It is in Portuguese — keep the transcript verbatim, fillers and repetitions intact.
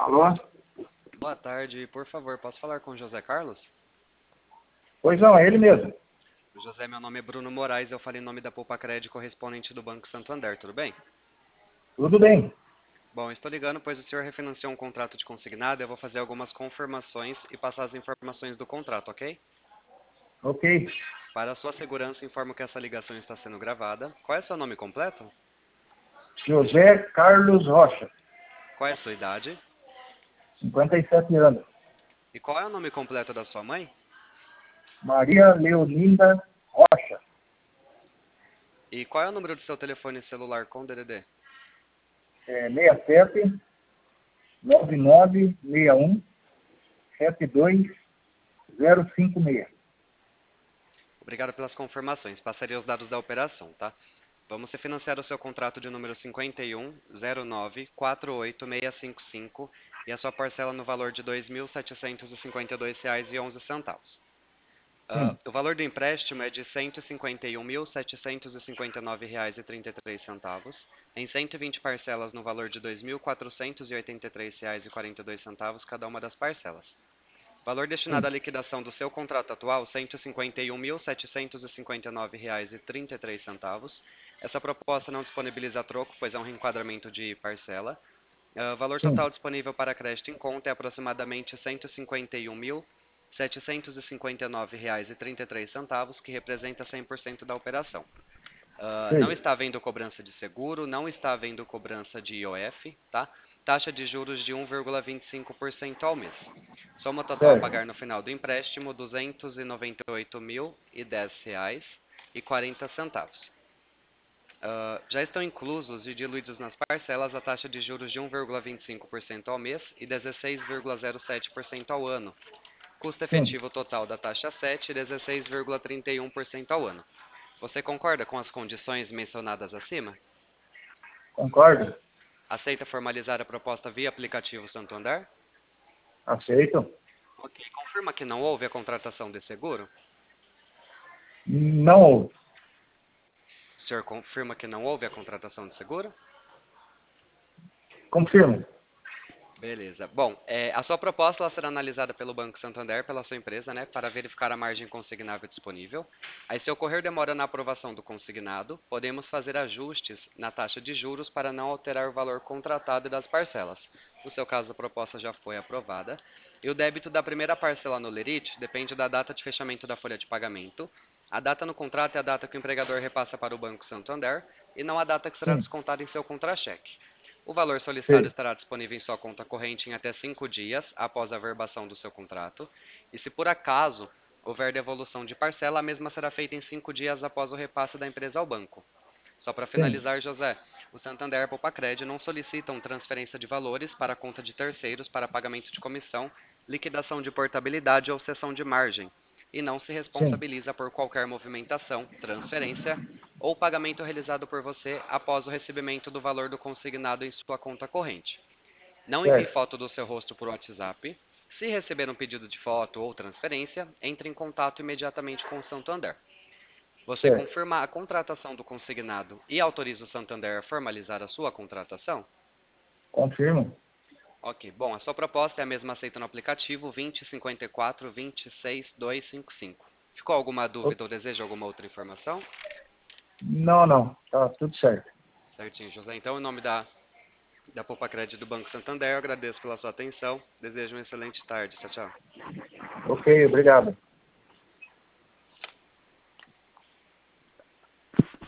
Alô? Boa tarde, por favor, posso falar com o José Carlos? Pois não, é ele mesmo. José, meu nome é Bruno Moraes, eu falei em nome da Poupa-Cred, correspondente do Banco Santander, tudo bem? Tudo bem. Bom, estou ligando pois o senhor refinanciou um contrato de consignado, eu vou fazer algumas confirmações e passar as informações do contrato, ok? Ok. Para a sua segurança, informo que essa ligação está sendo gravada. Qual é seu nome completo? José Carlos Rocha, Qual é a sua idade? cinquenta e sete anos. E qual é o nome completo da sua mãe? Maria Leolinda Rocha, E qual é o número do seu telefone celular com D D D? é seis sete nove nove seis um sete dois zero cinco seis. Obrigado pelas confirmações. Passaria os dados da operação, tá? Vamos refinanciar o seu contrato de número cinquenta e um zero nove quatro oito seis cinco cinco e a sua parcela no valor de dois mil setecentos e cinquenta e dois reais e onze centavos. Uh, Sim, o valor do empréstimo é de cento e cinquenta e um mil setecentos e cinquenta e nove reais e trinta e três centavos, em cento e vinte parcelas no valor de dois mil quatrocentos e oitenta e três reais e quarenta e dois centavos cada uma das parcelas. Valor destinado à sim, liquidação do seu contrato atual, cento e cinquenta e um mil setecentos e cinquenta e nove reais e trinta e três centavos. Essa proposta não disponibiliza troco, pois é um reenquadramento de parcela. O valor sim. total disponível para crédito em conta é aproximadamente cento e cinquenta e um mil setecentos e cinquenta e nove reais e trinta e três centavos, que representa cem por cento da operação. Uh, não Sei. está havendo cobrança de seguro, não está havendo cobrança de I O F, tá? Taxa de juros de um vírgula vinte e cinco por cento ao mês. Soma total a Certo. pagar no final do empréstimo, duzentos e noventa e oito mil e dez reais e quarenta centavos. Uh, já estão inclusos e diluídos nas parcelas a taxa de juros de um vírgula vinte e cinco por cento ao mês e dezesseis vírgula zero sete por cento ao ano. Custo Sim, efetivo total da taxa sete, dezesseis vírgula trinta e um por cento ao ano. Você concorda com as condições mencionadas acima? concordo. Aceita formalizar a proposta via aplicativo Santander? Aceito. Ok. Confirma que não houve a contratação de seguro? Não houve. O senhor confirma que não houve a contratação de seguro? Confirmo. Beleza. Bom, é, a sua proposta ela será analisada pelo Banco Santander, pela sua empresa, né, para verificar a margem consignável disponível. Aí, se ocorrer demora na aprovação do consignado, podemos fazer ajustes na taxa de juros para não alterar o valor contratado e das parcelas. No seu caso, a proposta já foi aprovada. E o débito da primeira parcela no Lerite depende da data de fechamento da folha de pagamento. A data no contrato é a data que o empregador repassa para o Banco Santander e não a data que será Sim, descontada em seu contra-cheque. O valor solicitado sei. estará disponível em sua conta corrente em até cinco dias após a verbação do seu contrato. E se por acaso houver devolução de parcela, a mesma será feita em cinco dias após o repasse da empresa ao banco. Só para Sim, finalizar, José, o Santander e a Poupa-Cred não solicitam transferência de valores para a conta de terceiros para pagamento de comissão, liquidação de portabilidade ou cessão de margem, e não se sim. responsabiliza por qualquer movimentação, transferência ou pagamento realizado por você após o recebimento do valor do consignado em sua conta corrente. Não envie Certo. foto do seu rosto por WhatsApp. Se receber um pedido de foto ou transferência, entre em contato imediatamente com o Santander. Você Certo. confirma a contratação do consignado e autoriza o Santander a formalizar a sua contratação? Confirmo. Ok, bom, a sua proposta é a mesma aceita no aplicativo vinte cinquenta e quatro vinte e seis duzentos e cinquenta e cinco. Ficou alguma O- dúvida ou deseja alguma outra informação? Não, não. Tá tudo certo. Certinho, José. Então, em nome da, da Poupa-Cred do Banco Santander, eu agradeço pela sua atenção. Desejo uma excelente tarde. Tchau, tchau. Ok, obrigado.